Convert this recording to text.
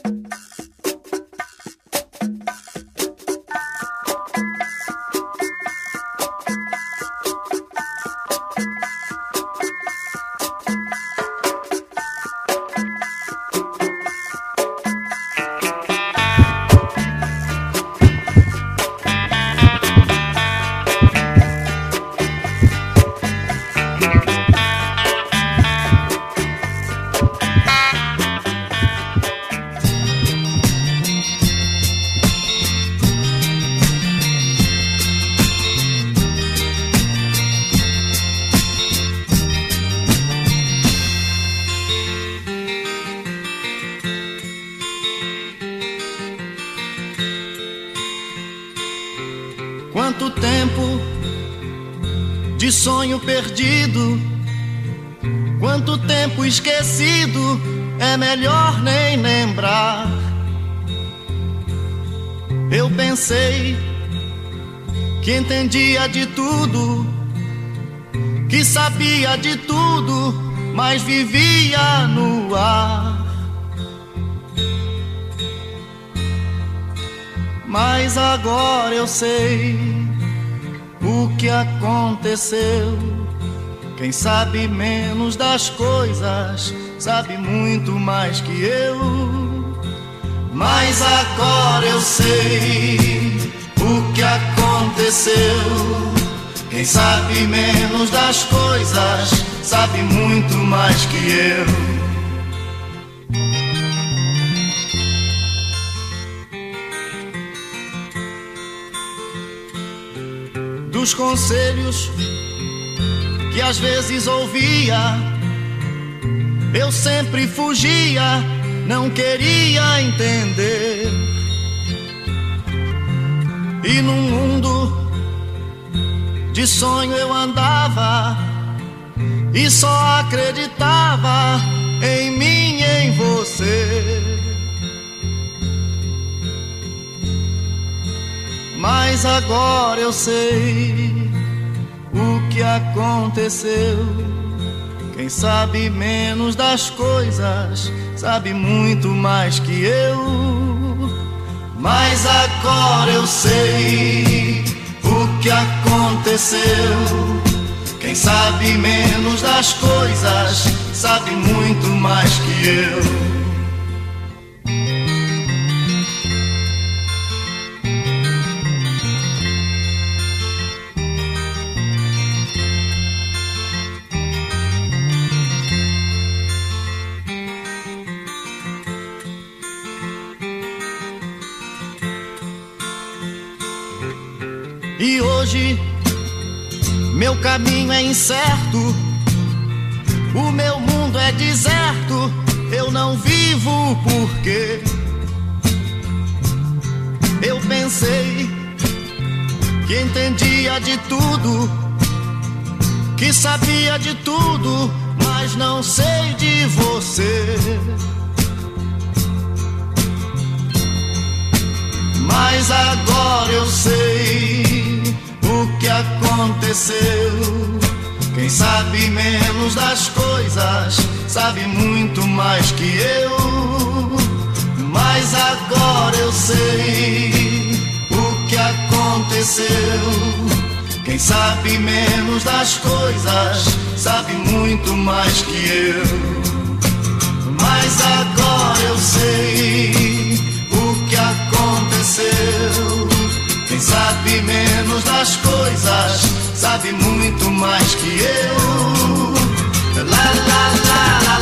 Quanto tempo de sonho perdido, quanto tempo esquecido, é melhor nem lembrar. Eu pensei que entendia de tudo, que sabia de tudo, mas vivia no ar. Mas agora eu sei o que aconteceu. Quem sabe menos das coisas sabe muito mais que eu. Mas agora eu sei o que aconteceu. Quem sabe menos das coisas sabe muito mais que eu. Dos conselhos que às vezes ouvia, eu sempre fugia, não queria entender. E num mundo de sonho eu andava e só acreditava em mim e em você. Mas agora eu sei o que aconteceu. Quem sabe menos das coisas sabe muito mais que eu. Mas agora eu sei o que aconteceu. Quem sabe menos das coisas sabe muito mais que eu. E hoje meu caminho é incerto, o meu mundo é deserto, eu não vivo porque eu pensei que entendia de tudo, que sabia de tudo, mas não sei de você. Mas agora eu sei o que aconteceu. Quem sabe menos das coisas sabe muito mais que eu. Mas agora eu sei o que aconteceu. Quem sabe menos das coisas sabe muito mais que eu. Mas agora eu sei o que aconteceu. Quem sabe menos das coisas sabe muito mais que eu. La la la la.